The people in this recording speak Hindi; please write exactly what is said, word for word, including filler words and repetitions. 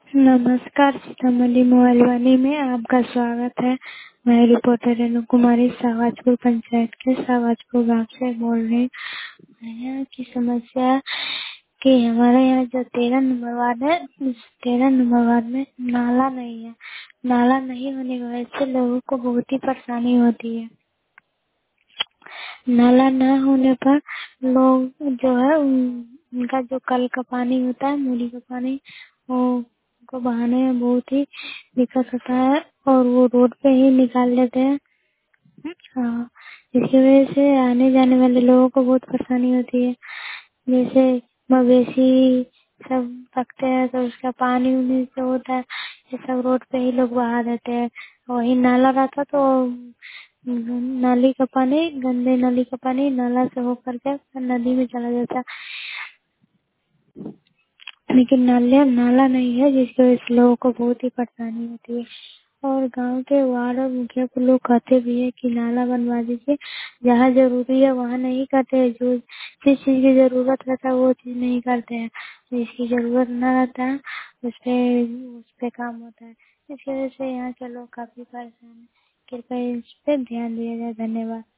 नमस्कार, सीतामढ़ी मोबाइल वाणी में आपका स्वागत है। मैं रिपोर्टर रेणु कुमारी सावाजपुर पंचायत के सावाजपुर गांव से बोल रही हूँ। यहाँ की समस्या कि हमारे यहाँ जो तेरह नंबर वार्ड है, उस तेरह नंबर वार्ड में नाला नहीं है। नाला नहीं होने की वजह से लोगों को बहुत ही परेशानी होती है। नाला न होने पर लोग जो है उन- उनका जो कल का पानी होता है, मूली का पानी, वो को बहाने में बहुत ही दिक्कत होता है और वो रोड पे ही निकाल लेते हैं। हाँ, इसकी वजह से आने जाने वाले लोगों को बहुत परेशानी होती है। जैसे मवेशी सब रखते हैं तो उसका पानी उन्हीं से होता है, ये सब रोड पे ही लोग बहा देते हैं। वही नाला रहता तो नाली का पानी, गंदे नाली का पानी नाला से होकर के नदी में चला जाता, लेकिन नाला नाला नहीं है, जिसकी वजह से लोगों को बहुत ही परेशानी होती है। और गांव के वार्ड और मुखिया को लोग कहते भी है कि नाला बनवा दीजिए, जहाँ जरूरी है वहाँ नहीं करते हैं। जो जिस चीज की जरूरत रहता है वो चीज नहीं करते हैं, जिसकी जरूरत न रहता है उस पे उस पे काम होता है। इस वजह से यहाँ के लोग काफी परेशान है। कृपया इस पे ध्यान दिया जाए। धन्यवाद।